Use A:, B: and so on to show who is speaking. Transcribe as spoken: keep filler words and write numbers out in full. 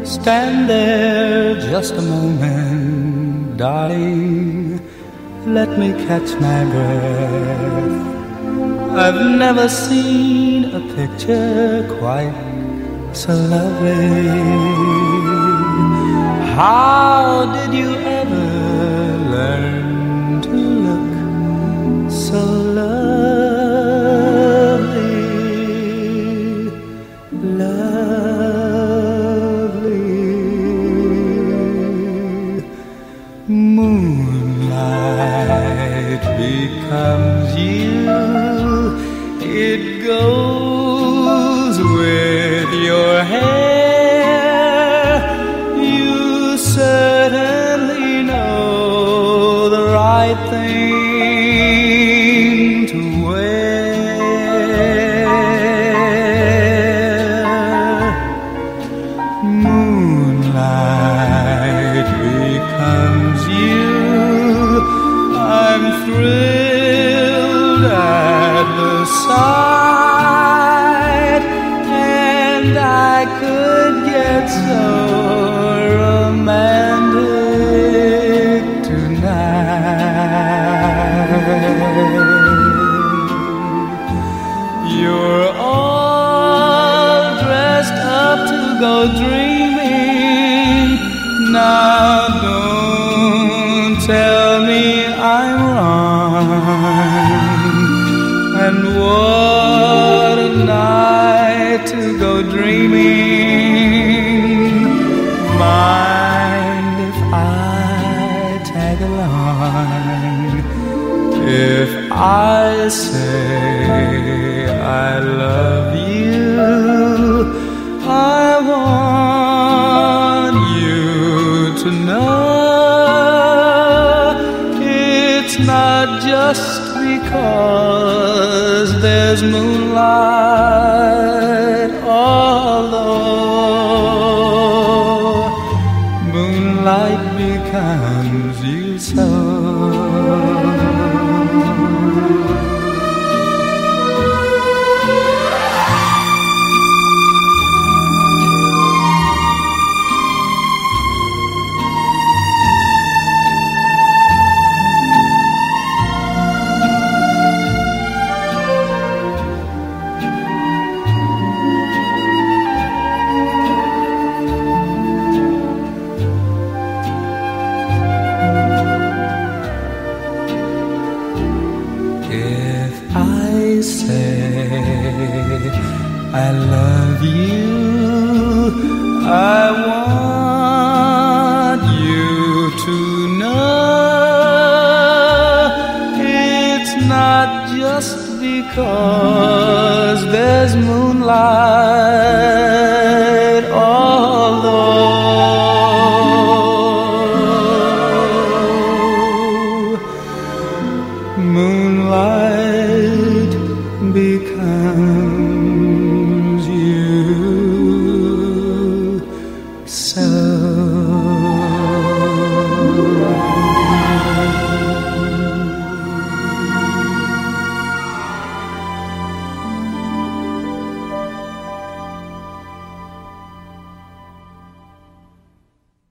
A: Stand there just a moment, darling, let me catch my breath. I've never seen a picture quite so lovely. How did you ever learn to look so lovely, lovely? Moonlight becomes you, it goes with your hair. You certainly know the right thing to wear. Moonlight becomes you, I'm thrilled at the sight, and I could get so romantic tonight. You're all dressed up to go dreaming. Now don't tell me I'm wrong. And what a night to go dreaming. Mind if I tag along? If I say I love you, I want you to know it's not just because there's moonlight, although moonlight becomes you so. I say I love you, I want you to know it's not just because there's moonlight, although moonlight becomes you so.